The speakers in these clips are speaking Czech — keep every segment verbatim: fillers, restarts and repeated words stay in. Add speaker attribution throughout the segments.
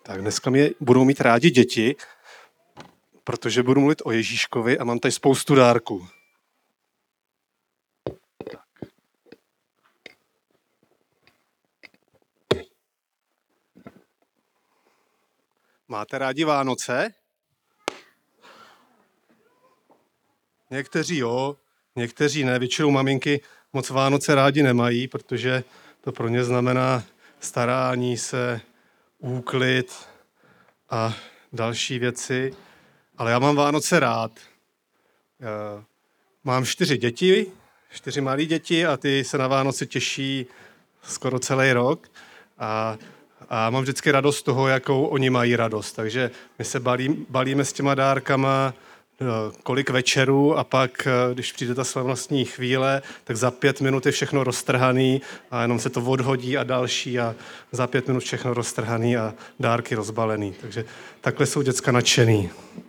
Speaker 1: Tak dneska mě budou mít rádi děti, protože budu mluvit o Ježíškovi a mám tady spoustu dárků. Tak. Máte rádi Vánoce? Někteří jo, někteří ne. Většinou maminky moc Vánoce rádi nemají, protože to pro ně znamená starání se, úklid a další věci. Ale já mám Vánoce rád. Já mám čtyři děti, čtyři malé děti a ty se na Vánoce těší skoro celý rok. A, a mám vždycky radost z toho, jakou oni mají radost. Takže my se balí, balíme s těma dárkama kolik večerů a pak, když přijde ta slavnostní chvíle, tak za pět minut je všechno roztrhaný a jenom se to odhodí a další a za pět minut všechno roztrhaný a dárky rozbalený. Takže takhle jsou děcka nadšený.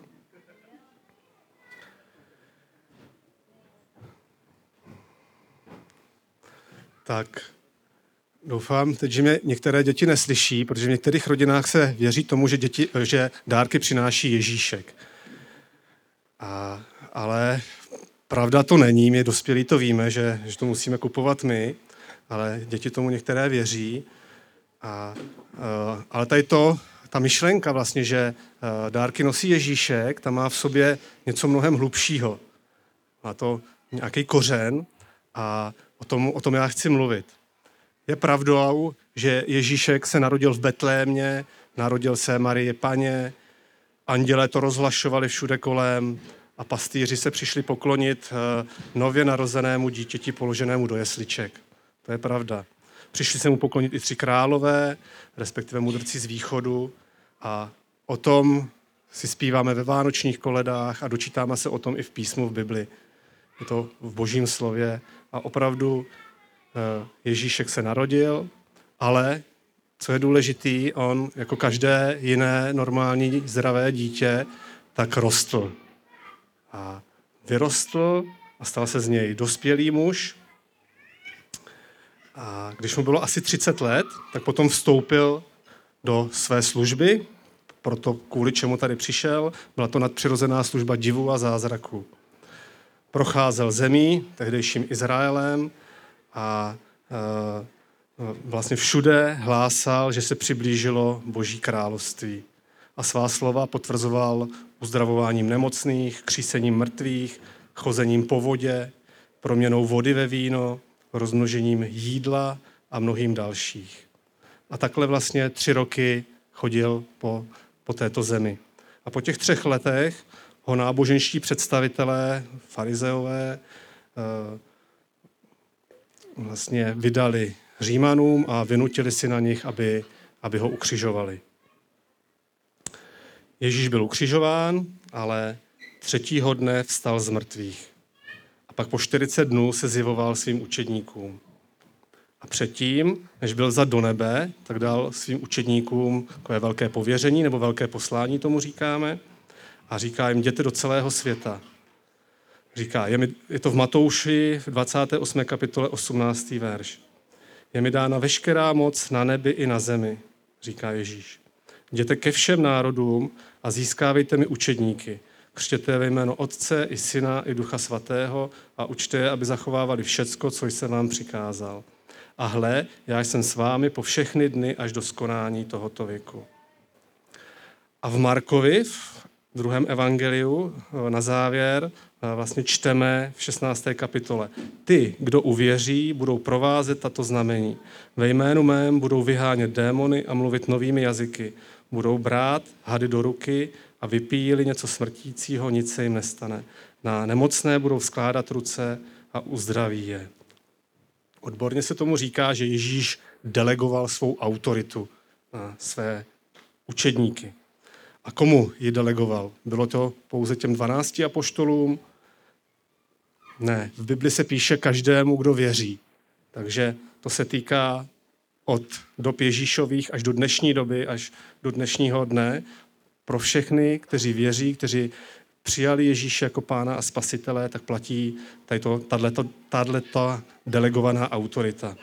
Speaker 1: Tak doufám teď, že mě některé děti neslyší, protože v některých rodinách se věří tomu, že, děti, že dárky přináší Ježíšek. A, ale pravda to není, my dospělí to víme, že, že to musíme kupovat my, ale děti tomu některé věří. A, a, ale tady to, ta myšlenka vlastně, že dárky nosí Ježíšek, ta má v sobě něco mnohem hlubšího. Má to nějaký kořen a o tom, o tom já chci mluvit. Je pravdou, že Ježíšek se narodil v Betlémě, narodil se Marii Panně, andělé to rozhlašovali všude kolem a pastýři se přišli poklonit nově narozenému dítěti položenému do jesliček. To je pravda. Přišli se mu poklonit i tři králové, respektive mudrci z východu a o tom si zpíváme ve vánočních koledách a dočítáme se o tom i v písmu v Bibli. Je to v Božím slově a opravdu Ježíšek se narodil, ale co je důležitý, on jako každé jiné normální zdravé dítě, tak rostl. A vyrostl a stal se z něj dospělý muž. A když mu bylo asi třicet let, tak potom vstoupil do své služby, proto kvůli čemu tady přišel, byla to nadpřirozená služba divu a zázraku. Procházel zemí, tehdejším Izraelem a e, vlastně všude hlásal, že se přiblížilo Boží království. A svá slova potvrzoval uzdravováním nemocných, křísením mrtvých, chozením po vodě, proměnou vody ve víno, rozmnožením jídla a mnohým dalších. A takhle vlastně tři roky chodil po, po této zemi. A po těch třech letech ho náboženští představitelé, farizeové, vlastně vydali Římanům a vynutili si na nich, aby, aby ho ukřižovali. Ježíš byl ukřižován, ale třetího dne vstal z mrtvých. A pak po čtyřicet dnů se zjevoval svým učedníkům. A předtím, než byl vzat do nebe, tak dal svým učedníkům takové velké pověření, nebo velké poslání tomu říkáme, a říká jim, jděte do celého světa. Říká, je, mi, je to v Matouši v dvacáté osmé kapitole osmnáctý verš. Je mi dána veškerá moc na nebi i na zemi, říká Ježíš. Jděte ke všem národům a získávejte mi učedníky. Křtěte ve jméno Otce i Syna i Ducha Svatého a učte je, aby zachovávali všecko, co jsem vám přikázal. A hle, já jsem s vámi po všechny dny až do skonání tohoto věku. A v Markovi, v druhém evangeliu, na závěr, vlastně čteme v šestnácté kapitole. Ty, kdo uvěří, budou provázet tato znamení. Ve jménu mém budou vyhánět démony a mluvit novými jazyky. Budou brát hady do ruky a vypíjí-li něco smrtícího, nic se jim nestane. Na nemocné budou skládat ruce a uzdraví je. Odborně se tomu říká, že Ježíš delegoval svou autoritu na své učedníky. A komu ji delegoval? Bylo to pouze těm dvanácti apoštolům? Ne, v Bibli se píše každému, kdo věří. Takže to se týká od dob Ježíšových až do dnešní doby, až do dnešního dne. Pro všechny, kteří věří, kteří přijali Ježíše jako pána a spasitele, tak platí tato delegovaná autorita.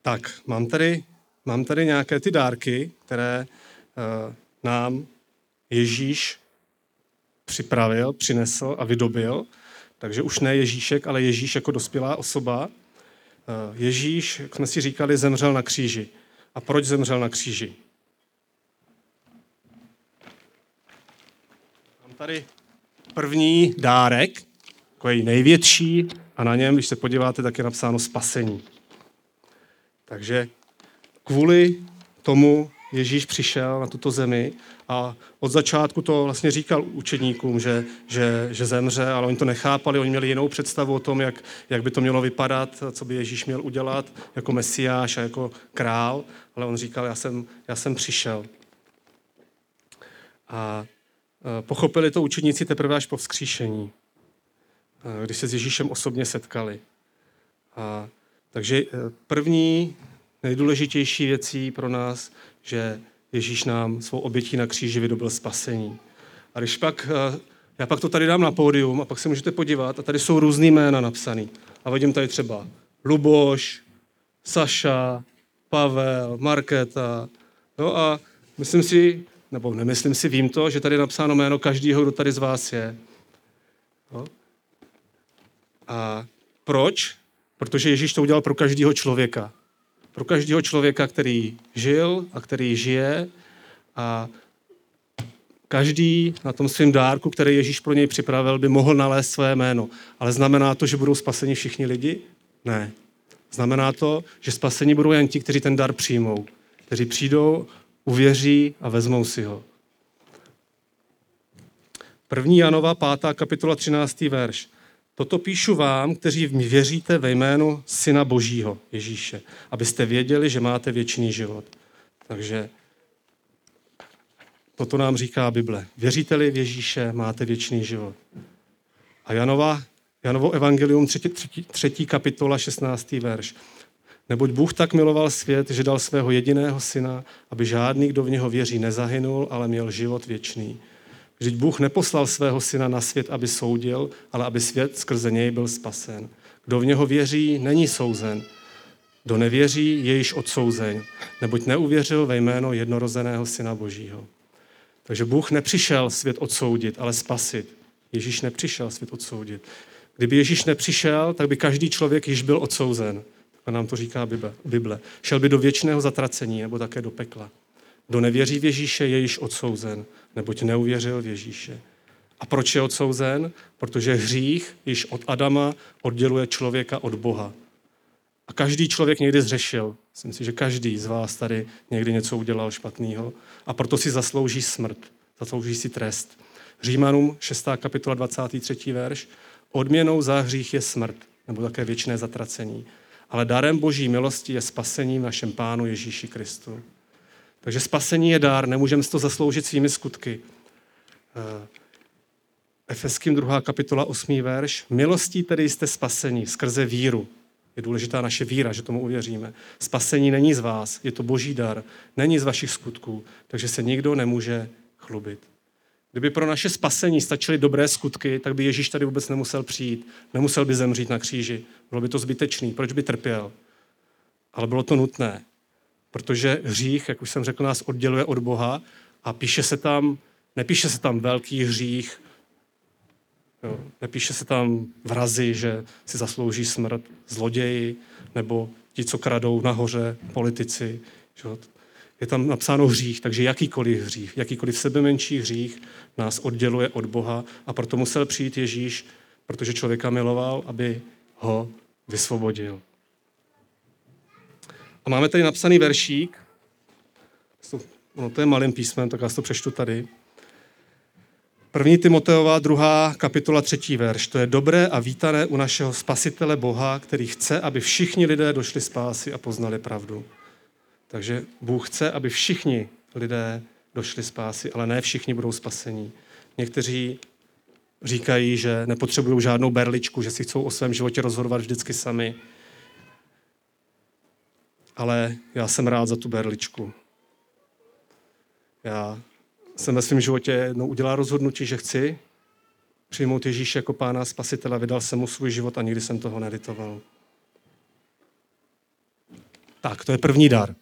Speaker 1: Tak, mám tady, mám tady nějaké ty dárky, které uh, nám Ježíš připravil, přinesl a vydobil. Takže už ne Ježíšek, ale Ježíš jako dospělá osoba. Uh, Ježíš, jak jsme si říkali, zemřel na kříži. A proč zemřel na kříži? Mám tady první dárek, takový největší, a na něm, když se podíváte, tak je napsáno spasení. Takže kvůli tomu Ježíš přišel na tuto zemi a od začátku to vlastně říkal učedníkům, že, že, že zemře, ale oni to nechápali, oni měli jinou představu o tom, jak, jak by to mělo vypadat, co by Ježíš měl udělat jako mesiáš a jako král, ale on říkal, já jsem, já jsem přišel. A pochopili to učedníci teprve až po vzkříšení, když se s Ježíšem osobně setkali. A, takže první nejdůležitější věcí pro nás, že Ježíš nám svou obětí na kříži vydobil spasení. A když pak, já pak to tady dám na pódium a pak se můžete podívat a tady jsou různý jména napsaný. A vidím tady třeba Luboš, Saša, Pavel, Markéta. No a myslím si, nebo nemyslím si, vím to, že tady je napsáno jméno každého, kdo tady z vás je. No. A proč? Protože Ježíš to udělal pro každého člověka. Pro každého člověka, který žil a který žije. A každý na tom svém dárku, který Ježíš pro něj připravil, by mohl nalézt své jméno. Ale znamená to, že budou spaseni všichni lidi? Ne. Znamená to, že spaseni budou jen ti, kteří ten dar přijmou. Kteří přijdou, uvěří a vezmou si ho. První Janova, pátá kapitola, třináctý verš. Toto píšu vám, kteří věříte ve jménu Syna Božího, Ježíše, abyste věděli, že máte věčný život. Takže toto nám říká Bible. Věříte-li v Ježíše, máte věčný život. A Janova, Janovo evangelium, třetí, třetí, třetí kapitola, šestnáctý verš. Neboť Bůh tak miloval svět, že dal svého jediného syna, aby žádný, kdo v něho věří, nezahynul, ale měl život věčný. Vždyť Bůh neposlal svého syna na svět, aby soudil, ale aby svět skrze něj byl spasen. Kdo v něho věří, není souzen. Kdo nevěří, je již odsouzen, neboť neuvěřil ve jméno jednorozeného Syna Božího. Takže Bůh nepřišel svět odsoudit, ale spasit. Ježíš nepřišel svět odsoudit. Kdyby Ježíš nepřišel, tak by každý člověk již byl odsouzen. A nám to říká Bible. Šel by do věčného zatracení nebo také do pekla. Kdo nevěří v Ježíše, je již odsouzen, neboť neuvěřil v Ježíše. A proč je odsouzen? Protože hřích již od Adama odděluje člověka od Boha. A každý člověk někdy zřešil. Myslím si, že každý z vás tady někdy něco udělal špatného. A proto si zaslouží smrt, zaslouží si trest. Římanům šestá kapitola dvacátý třetí verš. Odměnou za hřích je smrt, nebo také věčné zatracení. Ale darem Boží milosti je spasení v našem Pánu Ježíši Kristu. Takže spasení je dár, nemůžeme si to zasloužit svými skutky. Efeským druhá kapitola osmý verš. Milostí tedy jste spasení skrze víru. Je důležitá naše víra, že tomu uvěříme. Spasení není z vás, je to Boží dar, není z vašich skutků, takže se nikdo nemůže chlubit. Kdyby pro naše spasení stačily dobré skutky, tak by Ježíš tady vůbec nemusel přijít, nemusel by zemřít na kříži. Bylo by to zbytečný, proč by trpěl? Ale bylo to nutné, protože hřích, jak už jsem řekl, nás odděluje od Boha a píše se tam, nepíše se tam velký hřích, jo, nepíše se tam vrazi, že si zaslouží smrt, zloději nebo ti, co kradou nahoře, politici. Jo. Je tam napsáno hřích, takže jakýkoliv hřích, jakýkoliv sebemenší hřích nás odděluje od Boha a proto musel přijít Ježíš, protože člověka miloval, aby ho vysvobodil. A máme tady napsaný veršík, no to je malým písmem, tak já to přečtu tady. První Timoteova, druhá kapitola, třetí verš. To je dobré a vítané u našeho Spasitele Boha, který chce, aby všichni lidé došli spásy a poznali pravdu. Takže Bůh chce, aby všichni lidé došli spásy, ale ne všichni budou spasení. Někteří říkají, že nepotřebují žádnou berličku, že si chcou o svém životě rozhodovat vždycky sami. Ale já jsem rád za tu berličku. Já jsem ve svém životě jednou udělal rozhodnutí, že chci přijmout Ježíše jako Pána a Spasitele, vydal jsem mu svůj život a nikdy jsem toho nelitoval. Tak, to je první dar.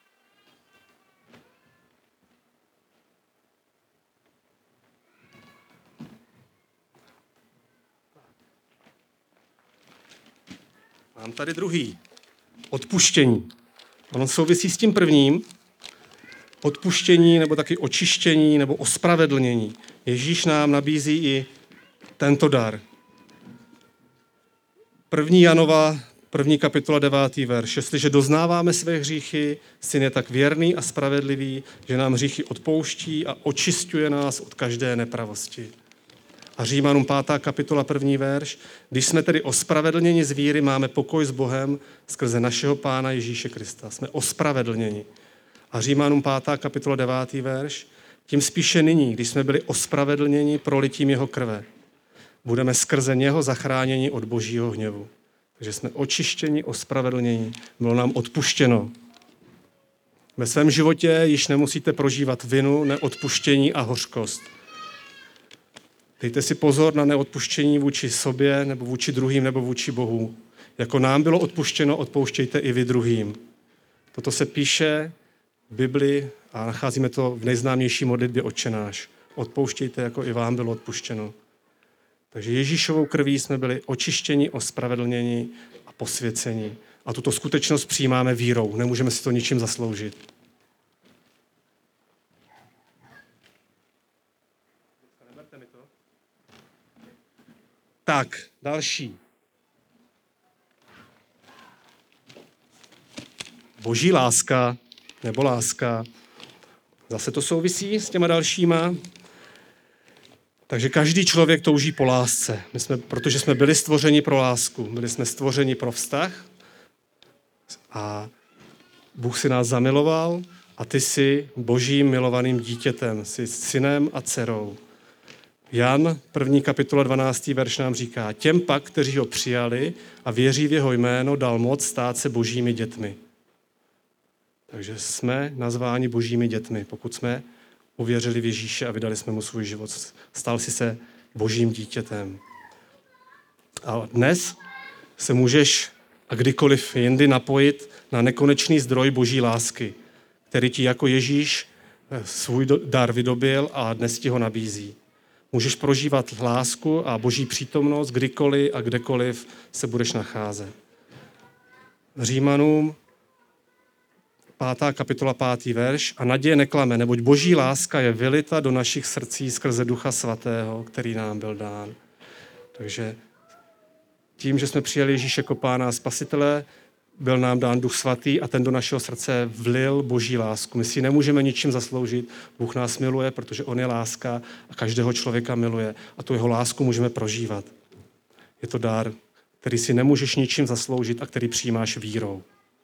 Speaker 1: Mám tady druhý. Odpuštění. Ono souvisí s tím prvním. Odpuštění nebo taky očištění nebo ospravedlnění. Ježíš nám nabízí i tento dar. První Janova, první kapitola, devátý verš. Jestliže doznáváme své hříchy, Syn je tak věrný a spravedlivý, že nám hříchy odpouští a očisťuje nás od každé nepravosti. A Římanům pátá kapitola, první verš. Když jsme tedy ospravedlněni z víry, máme pokoj s Bohem skrze našeho Pána Ježíše Krista. Jsme ospravedlněni. A Římanům pátá kapitola, devátý verš. Tím spíše nyní, když jsme byli ospravedlněni prolitím jeho krve, budeme skrze něho zachráněni od božího hněvu. Takže jsme očištěni, ospravedlněni. Bylo nám odpuštěno. Ve svém životě již nemusíte prožívat vinu, neodpuštění a hořkost. Dejte si pozor na neodpuštění vůči sobě, nebo vůči druhým, nebo vůči Bohu. Jako nám bylo odpuštěno, odpouštějte i vy druhým. Toto se píše v Bibli a nacházíme to v nejznámější modlitbě Otče náš. Odpouštějte, jako i vám bylo odpuštěno. Takže Ježíšovou krví jsme byli očištěni, ospravedlněni a posvěceni. A tuto skutečnost přijímáme vírou. Nemůžeme si to ničím zasloužit. Tak, další. Boží láska nebo láska. Zase to souvisí s těma dalšíma. Takže každý člověk touží po lásce. My jsme, protože jsme byli stvořeni pro lásku. Byli jsme stvořeni pro vztah. A Bůh si nás zamiloval a ty jsi božím milovaným dítětem. Jsi synem a dcerou. Jan, první kapitola, dvanáctý verš nám říká, těm pak, kteří ho přijali a věří v jeho jméno, dal moc stát se božími dětmi. Takže jsme nazváni božími dětmi, pokud jsme uvěřili v Ježíše a vydali jsme mu svůj život. Stal si se božím dítětem. A dnes se můžeš a kdykoliv jindy napojit na nekonečný zdroj boží lásky, který ti jako Ježíš svůj dar vydobil a dnes ti ho nabízí. Můžeš prožívat lásku a boží přítomnost kdykoliv a kdekoliv se budeš nacházet. Římanům pátá kapitola, pátý verš. A naděje neklame, neboť boží láska je vylita do našich srdcí skrze Ducha Svatého, který nám byl dán. Takže tím, že jsme přijali Ježíše jako Pána a Spasitele, byl nám dán Duch Svatý a ten do našeho srdce vlil boží lásku. My si nemůžeme ničím zasloužit. Bůh nás miluje, protože on je láska a každého člověka miluje. A tu jeho lásku můžeme prožívat. Je to dar, který si nemůžeš ničím zasloužit a který přijímáš vírou.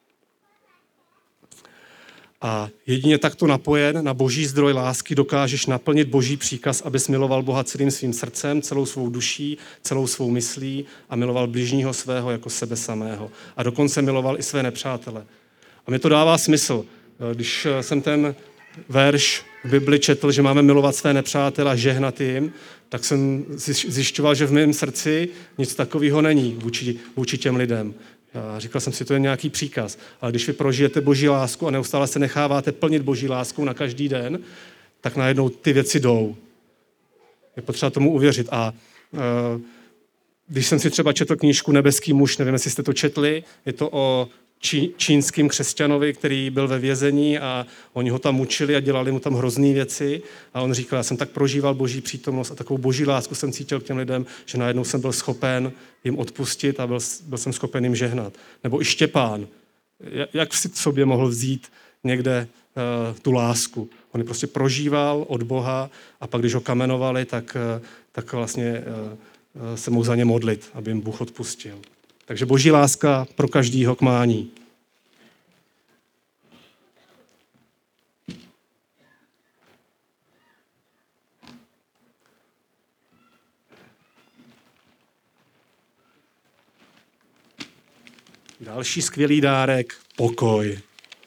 Speaker 1: A jedině takto napojen na boží zdroj lásky dokážeš naplnit boží příkaz, abys miloval Boha celým svým srdcem, celou svou duší, celou svou myslí a miloval bližního svého jako sebe samého. A dokonce miloval i své nepřátele. A mi to dává smysl. Když jsem ten verš v Bibli četl, že máme milovat své nepřátele a žehnat jim, tak jsem zjišťoval, že v mém srdci nic takového není vůči, vůči těm lidem. A říkal jsem si, to je nějaký příkaz. Ale když vy prožijete boží lásku a neustále se necháváte plnit boží láskou na každý den, tak najednou ty věci jdou. Je potřeba tomu uvěřit. A e, když jsem si třeba četl knížku Nebeský muž, nevím, jestli jste to četli, je to o čí, čínským křesťanovi, který byl ve vězení a oni ho tam mučili a dělali mu tam hrozný věci. A on říkal, já jsem tak prožíval boží přítomnost a takovou boží lásku jsem cítil k těm lidem, že najednou jsem byl schopen jim odpustit a byl, byl jsem schopen jim žehnat. Nebo i Štěpán. Jak si k sobě mohl vzít někde uh, tu lásku? On ji prostě prožíval od Boha a pak, když ho kamenovali, tak, uh, tak vlastně uh, se mohl za ně modlit, aby jim Bůh odpustil. Takže boží láska pro každýho k mání. Další skvělý dárek, pokoj.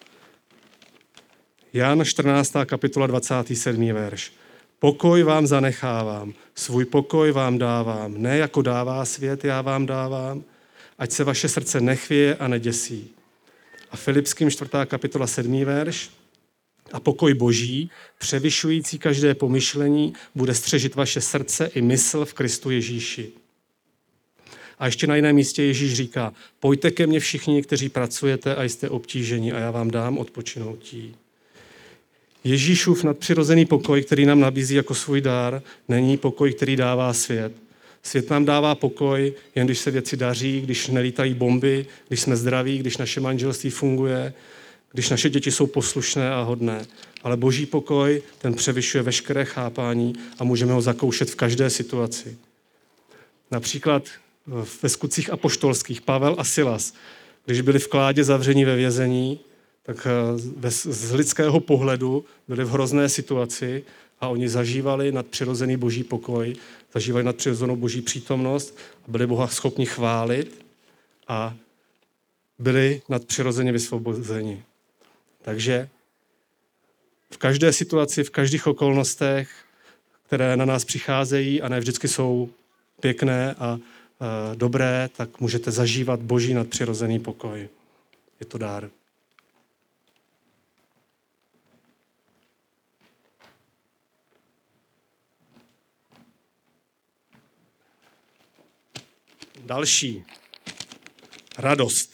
Speaker 1: Jan čtrnáctá kapitola dvacátý sedmý verš. Pokoj vám zanechávám, svůj pokoj vám dávám, ne jako dává svět, já vám dávám, ať se vaše srdce nechvěje a neděsí. A Filipským čtvrtá kapitola sedmý verš. A pokoj Boží, převyšující každé pomyšlení, bude střežit vaše srdce i mysl v Kristu Ježíši. A ještě na jiném místě Ježíš říká, pojďte ke mně všichni, kteří pracujete a jste obtíženi a já vám dám odpočinoutí. Ježíšův nadpřirozený pokoj, který nám nabízí jako svůj dár, není pokoj, který dává svět. Svět nám dává pokoj, jen když se věci daří, když nelítají bomby, když jsme zdraví, když naše manželství funguje, když naše děti jsou poslušné a hodné. Ale Boží pokoj, ten převyšuje veškeré chápání a můžeme ho zakoušet v každé situaci. Například ve skutcích apoštolských Pavel a Silas, když byli v kládě zavření ve vězení, tak z lidského pohledu byli v hrozné situaci a oni zažívali nadpřirozený Boží pokoj, zažívali nadpřirozenou Boží přítomnost a byli Boha schopni chválit a byli nadpřirozeně vysvobozeni. Takže v každé situaci, v každých okolnostech, které na nás přicházejí a ne vždycky jsou pěkné a e, dobré, tak můžete zažívat Boží nadpřirozený pokoj. Je to dár. Další. Radost.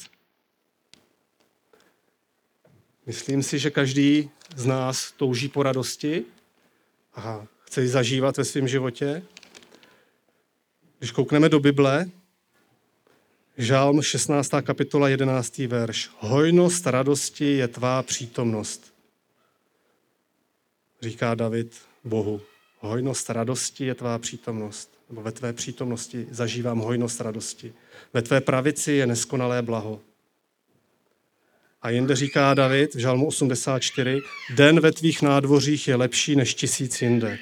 Speaker 1: Myslím si, že každý z nás touží po radosti a chce ji zažívat ve svém životě. Když koukneme do Bible, Žálm šestnáctá kapitola jedenáctý verš. Hojnost radosti je tvá přítomnost. Říká David Bohu. Hojnost radosti je tvá přítomnost. Nebo ve tvé přítomnosti zažívám hojnost radosti. Ve tvé pravici je neskonalé blaho. A jinde říká David v Žalmu osmdesát čtyři, den ve tvých nádvořích je lepší než tisíc jinde.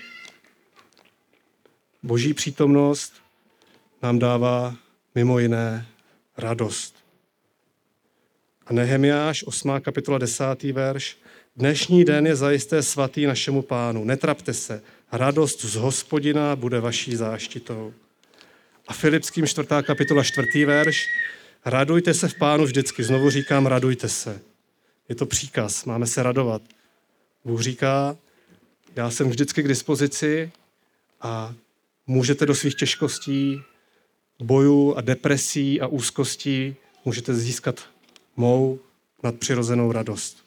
Speaker 1: Boží přítomnost nám dává mimo jiné radost. A Nehemiáš, osmá kapitola desátý verš, dnešní den je zajisté svatý našemu Pánu, netrapte se, radost z Hospodina bude vaší záštitou. A Filipským čtvrtá kapitola čtvrtý verš, radujte se v Pánu vždycky, znovu říkám, radujte se. Je to příkaz, máme se radovat. Bůh říká, já jsem vždycky k dispozici a můžete do svých těžkostí, bojů a depresí a úzkostí, můžete získat mou nadpřirozenou radost.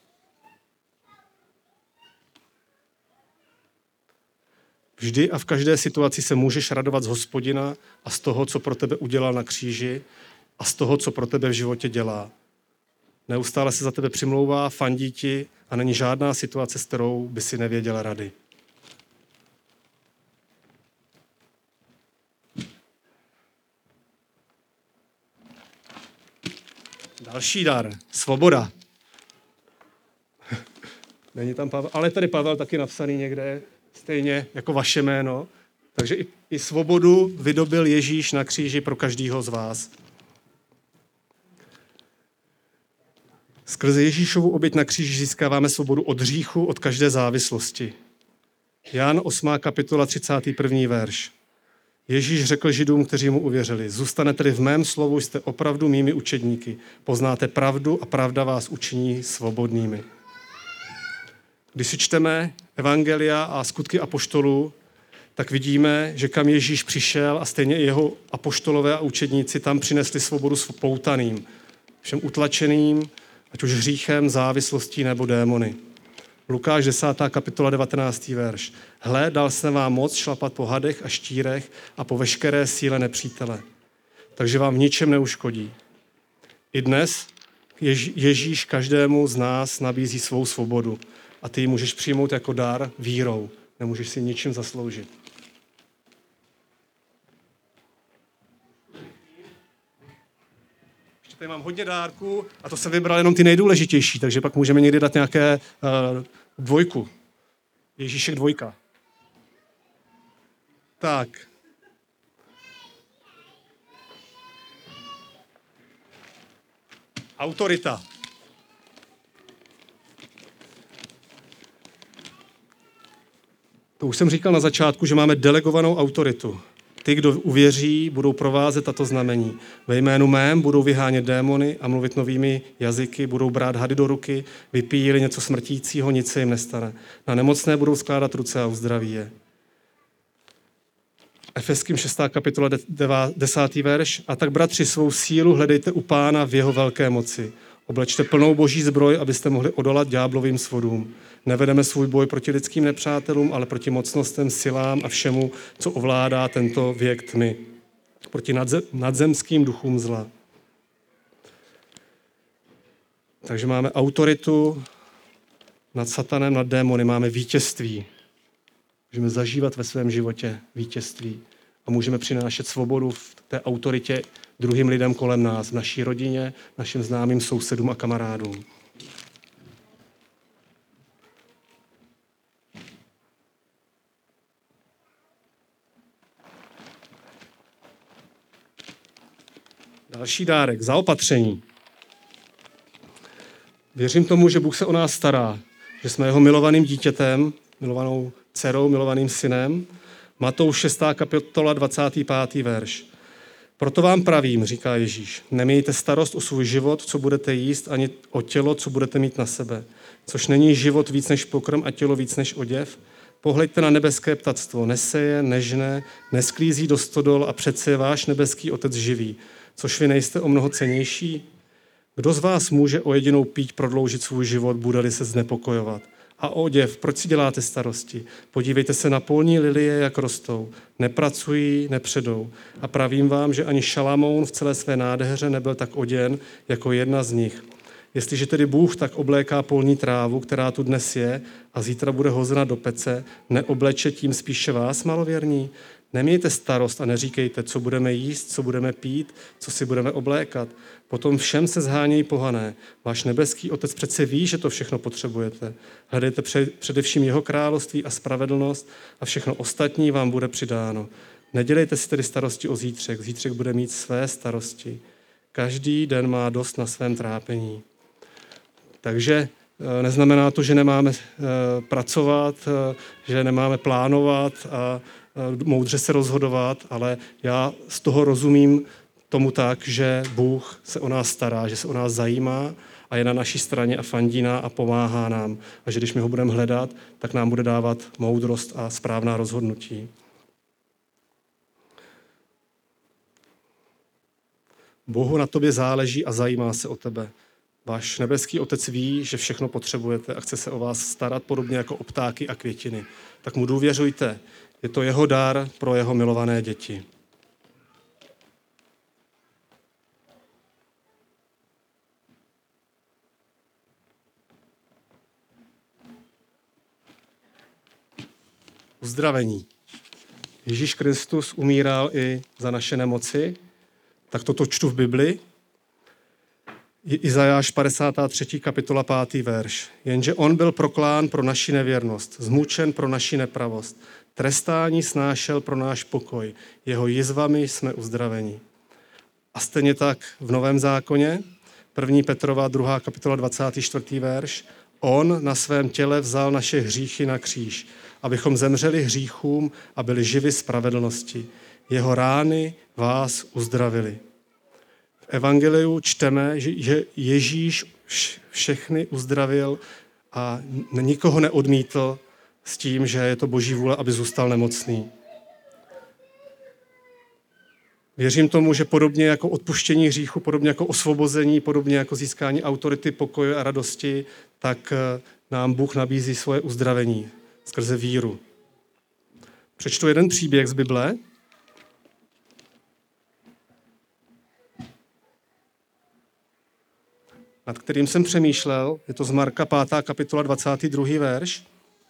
Speaker 1: Vždy a v každé situaci se můžeš radovat z Hospodina a z toho, co pro tebe udělal na kříži a z toho, co pro tebe v životě dělá. Neustále se za tebe přimlouvá, fandí ti a není žádná situace, s kterou by si nevěděl rady. Další dar. Svoboda. Není tam Pavel, ale tady Pavel taky napsaný někde, stejně jako vaše jméno. Takže i, i svobodu vydobil Ježíš na kříži pro každého z vás. Skrze Ježíšovu oběť na kříži získáváme svobodu od hříchu, od každé závislosti. Jan osmá kapitola třicátý první verš. Ježíš řekl Židům, kteří mu uvěřili, zůstanete-li v mém slovu, jste opravdu mými učedníky. Poznáte pravdu a pravda vás učiní svobodnými. Když si čteme evangelia a skutky apoštolů, tak vidíme, že kam Ježíš přišel a stejně i jeho apoštolové a učedníci tam přinesli svobodu poutaným, všem utlačeným, ať už hříchem, závislostí nebo démony. Lukáš desátá kapitola devatenáctý verš. Hle, dal jsem vám moc šlapat po hadech a štírech a po veškeré síle nepřítele. Takže vám v ničem neuškodí. I dnes Jež- Ježíš každému z nás nabízí svou svobodu a ty ji můžeš přijmout jako dar vírou. Nemůžeš si ničím zasloužit. Ještě tady mám hodně dárků a to jsem vybral jenom ty nejdůležitější, takže pak můžeme někdy dát nějaké uh, dvojku. Ježíšek dvojka. Tak. Autorita. To už jsem říkal na začátku, že máme delegovanou autoritu. Ty, kdo uvěří, budou provázet tato znamení. Ve jménu mém budou vyhánět démony a mluvit novými jazyky, budou brát hady do ruky, vypijí něco smrtícího, nic se jim nestane. Na nemocné budou skládat ruce a uzdraví je. Efeským šestá kapitola desátý verš. A tak, bratři, svou sílu hledejte u Pána v jeho velké moci. Oblečte plnou boží zbroj, abyste mohli odolat ďáblovým svodům. Nevedeme svůj boj proti lidským nepřátelům, ale proti mocnostem, silám a všemu, co ovládá tento věk tmy. Proti nadze- nadzemským duchům zla. Takže máme autoritu nad satanem, nad démony, máme vítězství. Můžeme zažívat ve svém životě vítězství a můžeme přinášet svobodu v té autoritě druhým lidem kolem nás, v naší rodině, našim známým sousedům a kamarádům. Další dárek, zaopatření. Věřím tomu, že Bůh se o nás stará, že jsme jeho milovaným dítětem, milovanou dcerou, milovaným synem. Matouš šestá kapitola dvacátý pátý verš. Proto vám pravím, říká Ježíš, nemějte starost o svůj život, co budete jíst, ani o tělo, co budete mít na sebe. Což není život víc než pokrm a tělo víc než oděv. Pohleďte na nebeské ptactvo, neseje, nežne, nesklízí do stodol a přece je váš nebeský otec živý. Což vy nejste o mnoho cennější? Kdo z vás může o jedinou píť prodloužit svůj život, bude-li se znepokojovat? A o oděv, proč si děláte starosti? Podívejte se na polní lilie, jak rostou. Nepracují, nepředou. A pravím vám, že ani Šalamoun v celé své nádheře nebyl tak oděn jako jedna z nich. Jestliže tedy Bůh tak obléká polní trávu, která tu dnes je a zítra bude hozena do pece, neobleče tím spíše vás, malověrní? Nemějte starost a neříkejte, co budeme jíst, co budeme pít, co si budeme oblékat. Potom všem se zhánějí pohané. Váš nebeský otec přece ví, že to všechno potřebujete. Hledejte především jeho království a spravedlnost a všechno ostatní vám bude přidáno. Nedělejte si tedy starosti o zítřek. Zítřek bude mít své starosti. Každý den má dost na svém trápení. Takže neznamená to, že nemáme pracovat, že nemáme plánovat a moudře se rozhodovat, ale já z toho rozumím tomu tak, že Bůh se o nás stará, že se o nás zajímá a je na naší straně a fandí nám a pomáhá nám. A že když my ho budeme hledat, tak nám bude dávat moudrost a správná rozhodnutí. Bohu na tobě záleží a zajímá se o tebe. Váš nebeský otec ví, že všechno potřebujete a chce se o vás starat podobně jako o ptáky a květiny. Tak mu důvěřujte. Je to jeho dar pro jeho milované děti. Uzdravení. Ježíš Kristus umíral i za naše nemoci, tak toto čtu v Bibli. Izajáš padesátá třetí kapitola pátý verš. Jenže on byl proklán pro naši nevěrnost, zmučen pro naši nepravost. Trestání snášel pro náš pokoj. Jeho jizvami jsme uzdraveni. A stejně tak v Novém zákoně, první Petrova druhá kapitola dvacátý čtvrtý verš. On na svém těle vzal naše hříchy na kříž, abychom zemřeli hříchům a byli živi spravedlnosti. Jeho rány vás uzdravili. V evangeliu čteme, že Ježíš všechny uzdravil a nikoho neodmítl s tím, že je to boží vůle, aby zůstal nemocný. Věřím tomu, že podobně jako odpuštění hříchu, podobně jako osvobození, podobně jako získání autority, pokoje a radosti, tak nám Bůh nabízí svoje uzdravení skrze víru. Přečtu jeden příběh z Bible. Nad kterým jsem přemýšlel, je to z Marka pátá kapitola dvacátý druhý verš.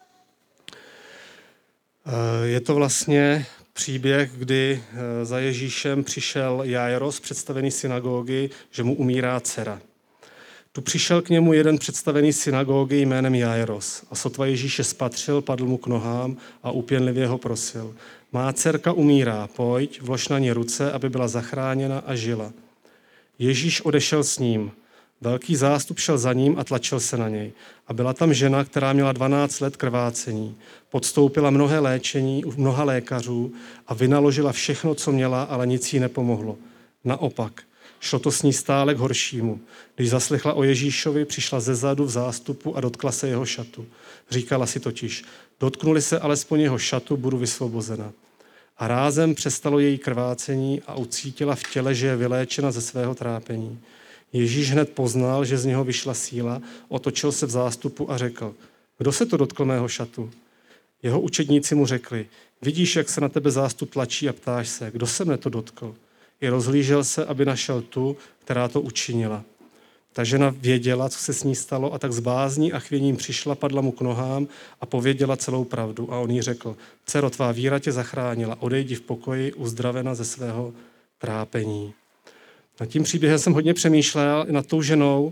Speaker 1: Je to vlastně příběh, kdy za Ježíšem přišel Jairos, představený synagogy, že mu umírá dcera. Tu přišel k němu jeden představený synagogy jménem Jairos a sotva Ježíše spatřil, padl mu k nohám a úpěnlivě ho prosil. Má dcerka umírá, pojď, vlož na ní ruce, aby byla zachráněna a žila. Ježíš odešel s ním. Velký zástup šel za ním a tlačil se na něj. A byla tam žena, která měla dvanáct let krvácení. Podstoupila mnohé léčení u mnoha lékařů a vynaložila všechno, co měla, ale nic jí nepomohlo. Naopak, šlo to s ní stále k horšímu. Když zaslechla o Ježíšovi, přišla zezadu v zástupu a dotkla se jeho šatu. Říkala si totiž, dotknuli se alespoň jeho šatu, budu vysvobozena. A rázem přestalo její krvácení a ucítila v těle, že je vyléčena ze svého trápení. Ježíš hned poznal, že z něho vyšla síla, otočil se v zástupu a řekl, kdo se to dotkl mého šatu? Jeho učedníci mu řekli, vidíš, jak se na tebe zástup tlačí a ptáš se, kdo se mne to dotkl? I rozhlížel se, aby našel tu, která to učinila. Ta žena věděla, co se s ní stalo, a tak s bázní a chvěním přišla, padla mu k nohám a pověděla celou pravdu. A on jí řekl, dcero, tvá víra tě zachránila, odejdi v pokoji, uzdravena ze svého trápení. Nad tím příběhem jsem hodně přemýšlel i nad tou ženou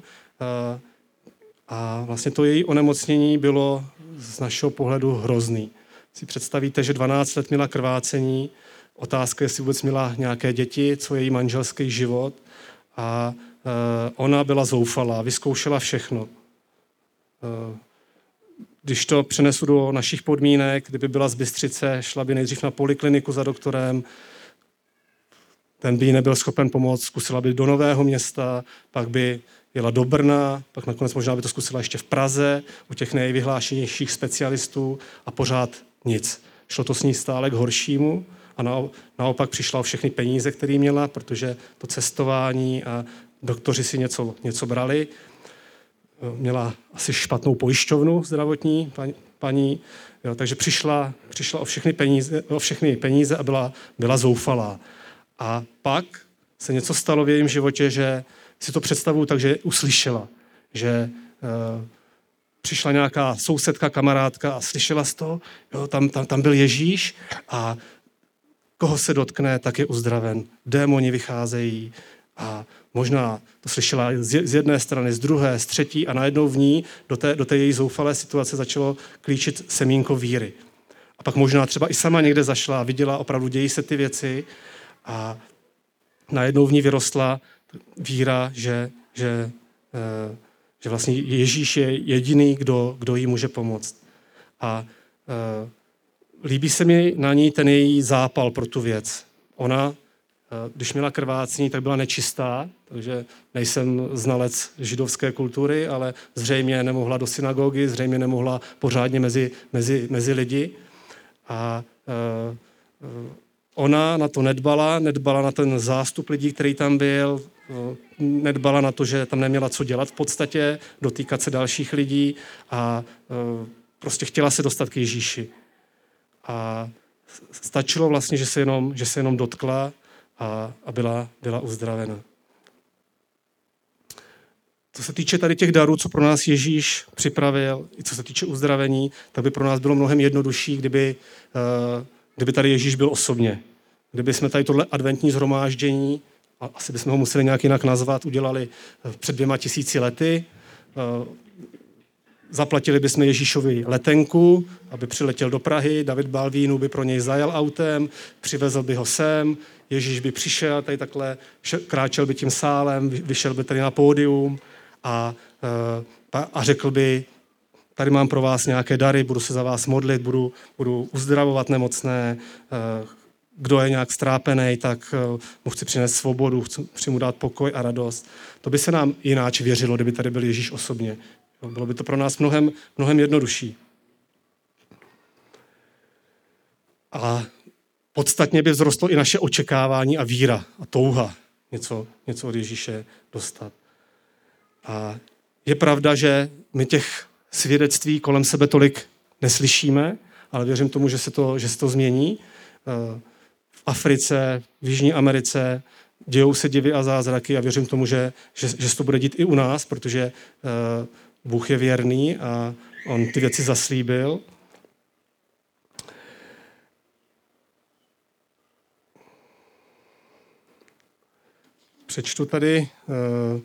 Speaker 1: a vlastně to její onemocnění bylo z našeho pohledu hrozný. Si představíte, že dvanáct let měla krvácení, otázka, jestli vůbec měla nějaké děti, co je její manželský život, a ona byla zoufalá, vyzkoušela všechno. Když to přenesu do našich podmínek, kdyby byla z Bystřice, šla by nejdřív na polikliniku za doktorem, ten by jí nebyl schopen pomoct, zkusila by do Nového Města, pak by jela do Brna, pak nakonec možná by to zkusila ještě v Praze, u těch nejvyhlášenějších specialistů a pořád nic. Šlo to s ní stále k horšímu a naopak přišla o všechny peníze, které měla, protože to cestování a doktoři si něco, něco brali. Měla asi špatnou pojišťovnu zdravotní paní, paní jo, takže přišla, přišla o všechny peníze, o všechny peníze a byla, byla zoufalá. A pak se něco stalo v jejím životě, že si to představuju tak, že uslyšela, že e, přišla nějaká sousedka, kamarádka a slyšela z toho, jo, tam, tam, tam byl Ježíš a koho se dotkne, tak je uzdraven. Démoni vycházejí a možná to slyšela z jedné strany, z druhé, z třetí a najednou v ní do té, do té její zoufalé situace začalo klíčit semínko víry. A pak možná třeba i sama někde zašla a viděla, opravdu dějí se ty věci a najednou v ní vyrostla víra, že, že, že vlastně Ježíš je jediný, kdo, kdo jí může pomoct. A líbí se mi na ní ten její zápal pro tu věc. Ona, když měla krvácení, tak byla nečistá, takže nejsem znalec židovské kultury, ale zřejmě nemohla do synagogy, zřejmě nemohla pořádně mezi, mezi, mezi lidi. A ona na to nedbala, nedbala na ten zástup lidí, který tam byl, nedbala na to, že tam neměla co dělat v podstatě, dotýkat se dalších lidí a prostě chtěla se dostat k Ježíši. A stačilo vlastně, že se jenom, že se jenom dotkla a, a byla, byla uzdravena. Co se týče tady těch darů, co pro nás Ježíš připravil, i co se týče uzdravení, tak by pro nás bylo mnohem jednodušší, kdyby, kdyby tady Ježíš byl osobně. Kdyby jsme tady tohle adventní shromáždění, a asi bychom ho museli nějak jinak nazvat, udělali před dvěma tisíci lety, zaplatili bychom Ježíšovi letenku, aby přiletěl do Prahy, David Balvínu by pro něj zajel autem, přivezl by ho sem, Ježíš by přišel, tady takhle kráčel by tím sálem, vyšel by tady na pódium a, a řekl by, tady mám pro vás nějaké dary, budu se za vás modlit, budu, budu uzdravovat nemocné, kdo je nějak strápený, tak mu chci přinést svobodu, chci mu dát pokoj a radost. To by se nám jináč věřilo, kdyby tady byl Ježíš osobně. Bylo by to pro nás mnohem, mnohem jednodušší. A podstatně by vzrostlo i naše očekávání a víra a touha něco, něco od Ježíše dostat. A je pravda, že my těch svědectví kolem sebe tolik neslyšíme, ale věřím tomu, že se to, že se to změní. V Africe, v Jižní Americe dějou se divy a zázraky a věřím tomu, že, že, že se to bude dít i u nás, protože Bůh je věrný a on ty věci zaslíbil. Přečtu tady uh,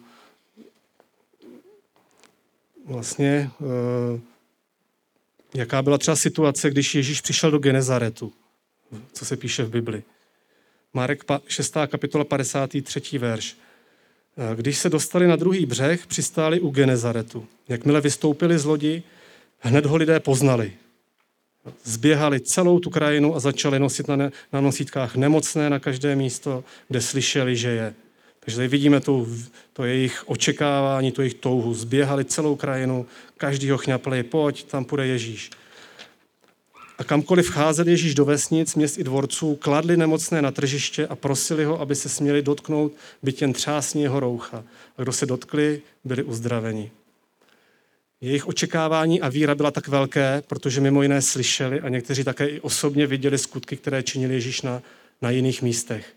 Speaker 1: vlastně, uh, jaká byla třeba situace, když Ježíš přišel do Genezaretu, co se píše v Bibli. Marek šestá kapitola padesátý třetí verš. Když se dostali na druhý břeh, přistáli u Genezaretu. Jakmile vystoupili z lodi, hned ho lidé poznali. Zběhali celou tu krajinu a začali nosit na, ne, na nosítkách nemocné na každé místo, kde slyšeli, že je. Takže tady vidíme to, to jejich očekávání, to jejich touhu. Zběhali celou krajinu, každý ho chňapli, pojď, tam půjde Ježíš. A kamkoliv vcházel Ježíš do vesnic, měst i dvorců, kladli nemocné na tržiště a prosili ho, aby se směli dotknout, byť jen třásní jeho roucha. A kdo se dotkli, byli uzdraveni. Jejich očekávání a víra byla tak velké, protože mimo jiné slyšeli a někteří také i osobně viděli skutky, které činil Ježíš na, na jiných místech.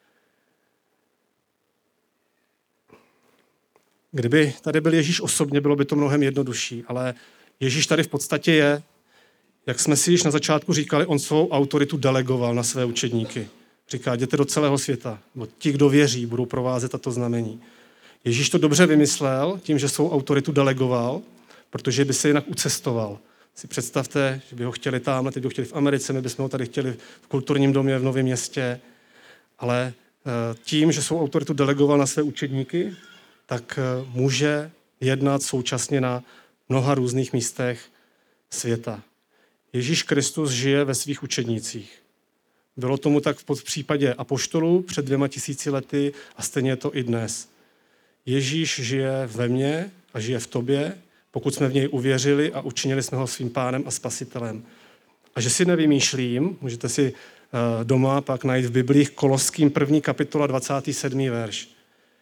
Speaker 1: Kdyby tady byl Ježíš osobně, bylo by to mnohem jednodušší, ale Ježíš tady v podstatě je, jak jsme si již na začátku říkali, on svou autoritu delegoval na své učedníky. Říká, jděte do celého světa, bo ti, kdo věří, budou provázet tato znamení. Ježíš to dobře vymyslel tím, že svou autoritu delegoval, protože by se jinak ucestoval. Si představte, že by ho chtěli tamhle, teď by ho chtěli v Americe, my bychom ho tady chtěli v kulturním domě v Novém Městě, ale tím, že svou autoritu delegoval na své učedníky, tak může jednat současně na mnoha různých místech světa. Ježíš Kristus žije ve svých učednících. Bylo tomu tak v případě apoštolů před dvěma tisíci lety a stejně je to i dnes. Ježíš žije ve mně a žije v tobě, pokud jsme v něj uvěřili a učinili jsme ho svým pánem a spasitelem. A že si nevymýšlím, můžete si doma pak najít v Biblích Koloským první kapitola dvacátý sedmý verš.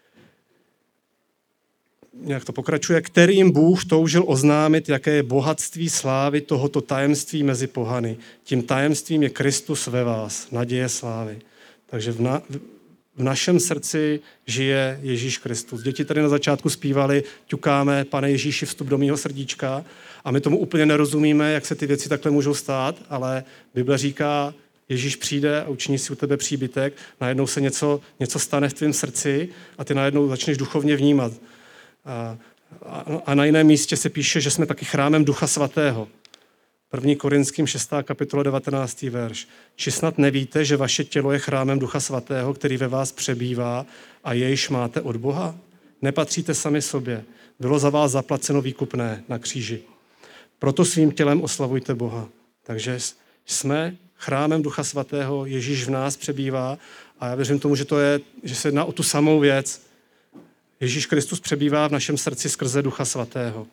Speaker 1: Jak to pokračuje, kterým Bůh toužil oznámit, jaké je bohatství slávy tohoto tajemství mezi pohany. Tím tajemstvím je Kristus ve vás, naděje slávy. Takže v, na, v našem srdci žije Ježíš Kristus. Děti tady na začátku zpívali, ťukáme, Pane Ježíši, vstup do mýho srdíčka a my tomu úplně nerozumíme, jak se ty věci takhle můžou stát, ale Bible říká, Ježíš přijde a učiní si u tebe příbytek, najednou se něco, něco stane v tvém srdci a ty najednou začneš duchovně vnímat. A, a, a na jiném místě se píše, že jsme taky chrámem Ducha Svatého. první Korinským šestá kapitola devatenáctý verš. Či snad nevíte, že vaše tělo je chrámem Ducha Svatého, který ve vás přebývá a jejž máte od Boha? Nepatříte sami sobě. Bylo za vás zaplaceno výkupné na kříži. Proto svým tělem oslavujte Boha. Takže jsme chrámem Ducha Svatého, Ježíš v nás přebývá a já věřím tomu, že to je, že se jedná o tu samou věc. Ježíš Kristus přebývá v našem srdci skrze Ducha Svatého.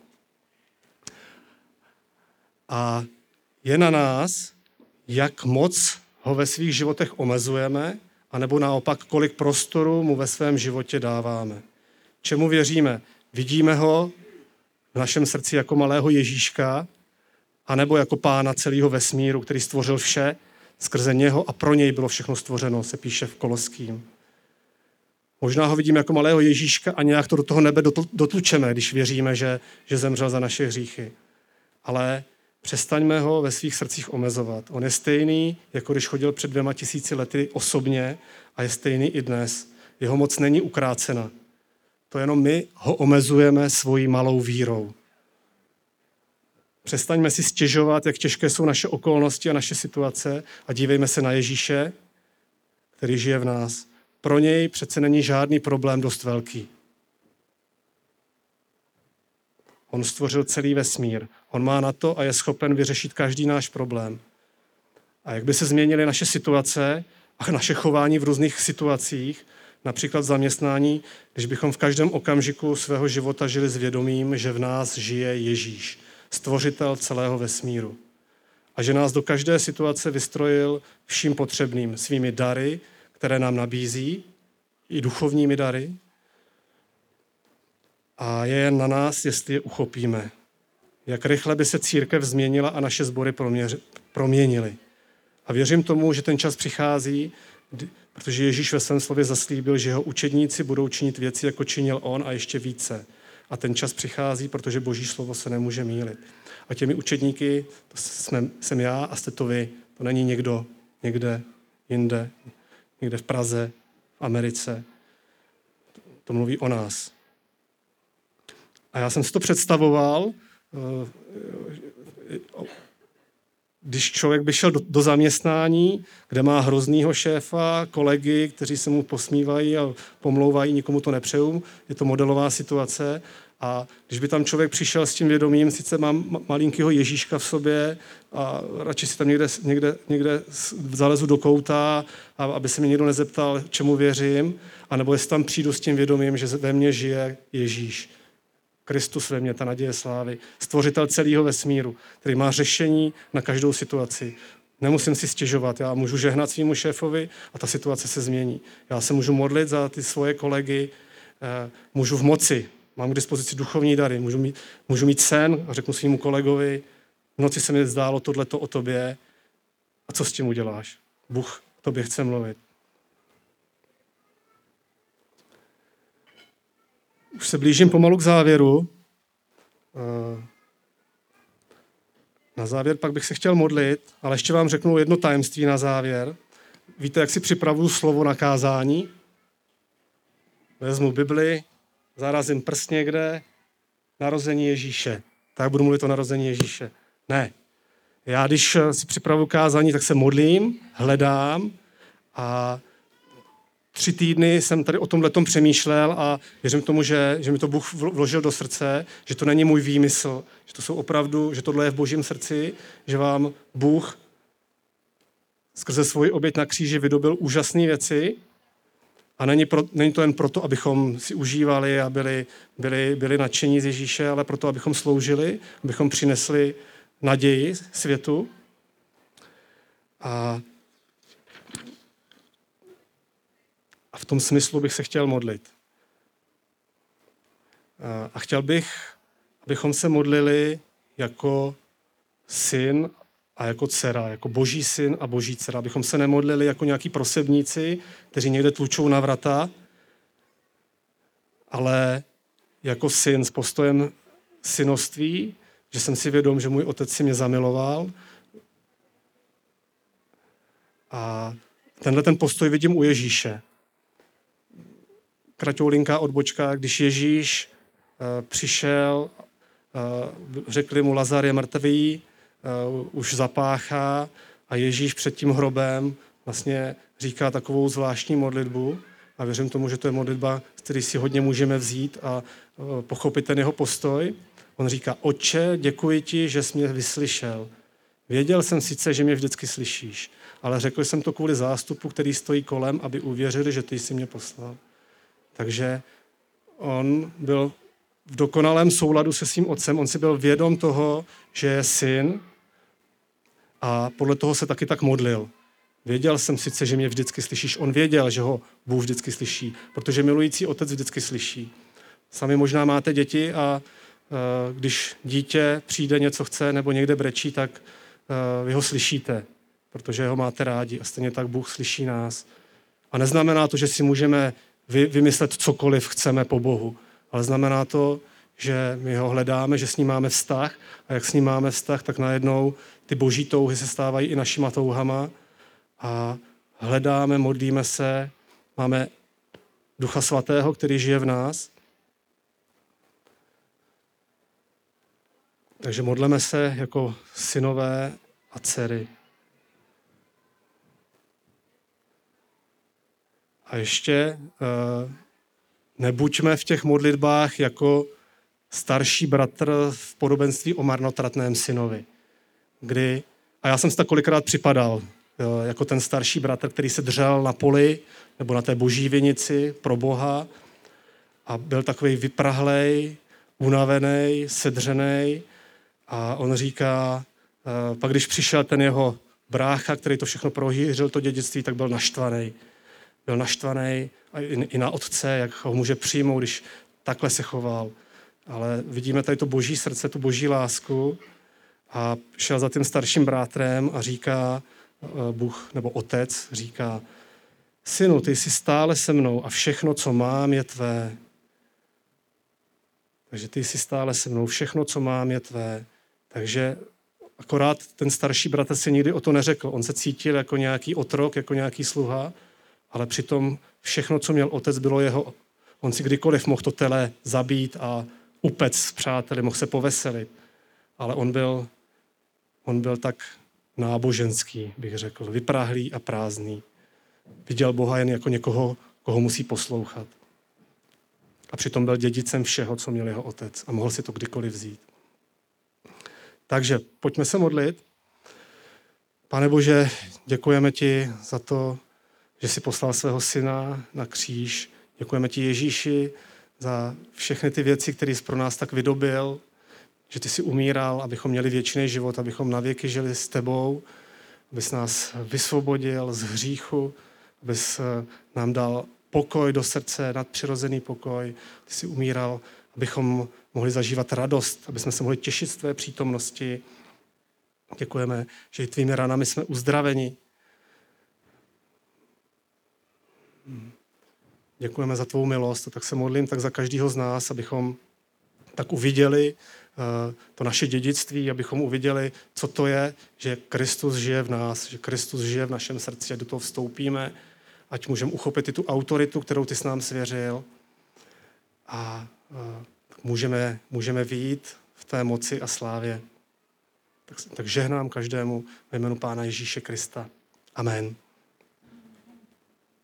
Speaker 1: A je na nás, jak moc ho ve svých životech omezujeme, anebo naopak, kolik prostoru mu ve svém životě dáváme. Čemu věříme? Vidíme ho v našem srdci jako malého Ježíška, anebo jako pána celého vesmíru, který stvořil vše, skrze něho a pro něj bylo všechno stvořeno, se píše v Koloským. Možná ho vidíme jako malého Ježíška a nějak to do toho nebe dotlučeme, když věříme, že, že zemřel za naše hříchy. Ale přestaňme ho ve svých srdcích omezovat. On je stejný, jako když chodil před dvěma tisíci lety osobně a je stejný i dnes. Jeho moc není ukrácena. To jenom my ho omezujeme svojí malou vírou. Přestaňme si stěžovat, jak těžké jsou naše okolnosti a naše situace a dívejme se na Ježíše, který žije v nás. Pro něj přece není žádný problém dost velký. On stvořil celý vesmír. On má na to a je schopen vyřešit každý náš problém. A jak by se změnily naše situace a naše chování v různých situacích, například v zaměstnání, když bychom v každém okamžiku svého života žili s vědomím, že v nás žije Ježíš, stvořitel celého vesmíru. A že nás do každé situace vystrojil vším potřebným, svými dary, které nám nabízí, i duchovními dary. A je jen na nás, jestli je uchopíme. Jak rychle by se církev změnila a naše sbory proměnily. A věřím tomu, že ten čas přichází, protože Ježíš ve svém slově zaslíbil, že jeho učedníci budou činit věci, jako činil on a ještě více. A ten čas přichází, protože Boží slovo se nemůže mýlit. A těmi učedníky to jsme, jsem já a jste to vy. To není někdo někde jinde, někde v Praze, v Americe. To mluví o nás. A já jsem si to představoval, když člověk by šel do, do zaměstnání, kde má hroznýho šéfa, kolegy, kteří se mu posmívají a pomlouvají, nikomu to nepřeju, je to modelová situace. A když by tam člověk přišel s tím vědomím, sice mám malinkýho Ježíška v sobě a radši si tam někde, někde, někde zalezu do kouta, a aby se mě někdo nezeptal, čemu věřím, anebo jestli tam přijdu s tím vědomím, že ve mně žije Ježíš. Kristus ve mně, ta naděje slávy, stvořitel celého vesmíru, který má řešení na každou situaci. Nemusím si stěžovat, já můžu žehnat svýmu šéfovi a ta situace se změní. Já se můžu modlit za ty svoje kolegy, můžu v moci, mám k dispozici duchovní dary, můžu mít, můžu mít sen a řeknu svýmu kolegovi, v noci se mi zdálo tohleto o tobě a co s tím uděláš? Bůh o tobě chce mluvit. Už se blížím pomalu k závěru. Na závěr pak bych se chtěl modlit, ale ještě vám řeknu jedno tajemství na závěr. Víte, jak si připravuju slovo na kázání? Vezmu Bibli, zarazím prst někde, narození Ježíše. Tak budu mluvit o narození Ježíše. Ne. Já, když si připravuju kázání, tak se modlím, hledám a tři týdny jsem tady o tomhletom přemýšlel a věřím tomu, že, že mi to Bůh vložil do srdce, že to není můj výmysl, že to jsou opravdu, že tohle je v Božím srdci, že vám Bůh skrze svoji oběť na kříži vydobil úžasné věci a není, pro, není to jen proto, abychom si užívali a byli, byli, byli nadšení z Ježíše, ale proto, abychom sloužili, abychom přinesli naději světu. A A v tom smyslu bych se chtěl modlit. A chtěl bych, abychom se modlili jako syn a jako dcera, jako boží syn a boží dcera. Abychom se nemodlili jako nějaký prosebníci, kteří někde tlučou na vrata, ale jako syn s postojem synoství, že jsem si vědom, že můj otec si mě zamiloval. A tenhle ten postoj vidím u Ježíše. Kratoulinká odbočka, když Ježíš uh, přišel, uh, řekli mu, Lazar je mrtvý, uh, už zapáchá a Ježíš před tím hrobem vlastně říká takovou zvláštní modlitbu a věřím tomu, že to je modlitba, z které si hodně můžeme vzít a uh, pochopit ten jeho postoj. On říká, Otče, děkuji ti, že jsi mě vyslyšel. Věděl jsem sice, že mě vždycky slyšíš, ale řekl jsem to kvůli zástupu, který stojí kolem, aby uvěřili, že ty jsi mě poslal. Takže on byl v dokonalém souladu se svým otcem, on si byl vědom toho, že je syn a podle toho se taky tak modlil. Věděl jsem sice, že mě vždycky slyšíš. On věděl, že ho Bůh vždycky slyší, protože milující otec vždycky slyší. Sami možná máte děti a uh, když dítě přijde, něco chce nebo někde brečí, tak uh, vy ho slyšíte, protože ho máte rádi a stejně tak Bůh slyší nás. A neznamená to, že si můžeme vy, vymyslet cokoliv chceme po Bohu, ale znamená to, že my ho hledáme, že s ním máme vztah a jak s ním máme vztah, tak najednou ty boží touhy se stávají i našima touhama a hledáme, modlíme se, máme Ducha Svatého, který žije v nás. Takže modleme se jako synové a dcery. A ještě uh, nebuďme v těch modlitbách jako starší bratr v podobenství o marnotratném synovi. Kdy, a já jsem si tak kolikrát připadal, jo, jako ten starší bratr, který se držel na poli nebo na té boží vinici pro Boha a byl takovej vyprahlej, unavený, sedřenej a on říká, uh, pak když přišel ten jeho brácha, který to všechno prohýřil, to dědictví, tak byl naštvaný. Byl naštvaný i na otce, jak ho může přijmout, když takhle se choval. Ale vidíme tady to boží srdce, tu boží lásku a šel za tím starším brátrem a říká Bůh, nebo otec, říká, synu, ty jsi stále se mnou a všechno, co mám, je tvé. Takže ty jsi stále se mnou, všechno, co mám, je tvé. Takže akorát ten starší bratr si nikdy o to neřekl. On se cítil jako nějaký otrok, jako nějaký sluha, ale přitom všechno, co měl otec, bylo jeho. On si kdykoliv mohl to tele zabít a upec s přáteli, mohl se poveselit. Ale on byl, on byl tak náboženský, bych řekl, vypráhlý a prázdný. Viděl Boha jen jako někoho, koho musí poslouchat. A přitom byl dědicem všeho, co měl jeho otec a mohl si to kdykoliv vzít. Takže pojďme se modlit. Pane Bože, děkujeme ti za to, že jsi poslal svého syna na kříž. Děkujeme ti, Ježíši, za všechny ty věci, které jsi pro nás tak vydobil, že ty jsi umíral, abychom měli věčný život, abychom navěky žili s tebou, abys nás vysvobodil z hříchu, abys nám dal pokoj do srdce, nadpřirozený pokoj. Ty jsi umíral, abychom mohli zažívat radost, aby jsme se mohli těšit z tvé přítomnosti. Děkujeme, že i tvými ranami jsme uzdraveni. Děkujeme za tvou milost a tak se modlím tak za každého z nás, abychom tak uviděli to naše dědictví, abychom uviděli, co to je, že Kristus žije v nás, že Kristus žije v našem srdci a do toho vstoupíme, ať můžeme uchopit i tu autoritu, kterou ty s nám svěřil a můžeme, můžeme vyjít v té moci a slávě. Tak, tak žehnám každému ve jménu Pána Ježíše Krista. Amen.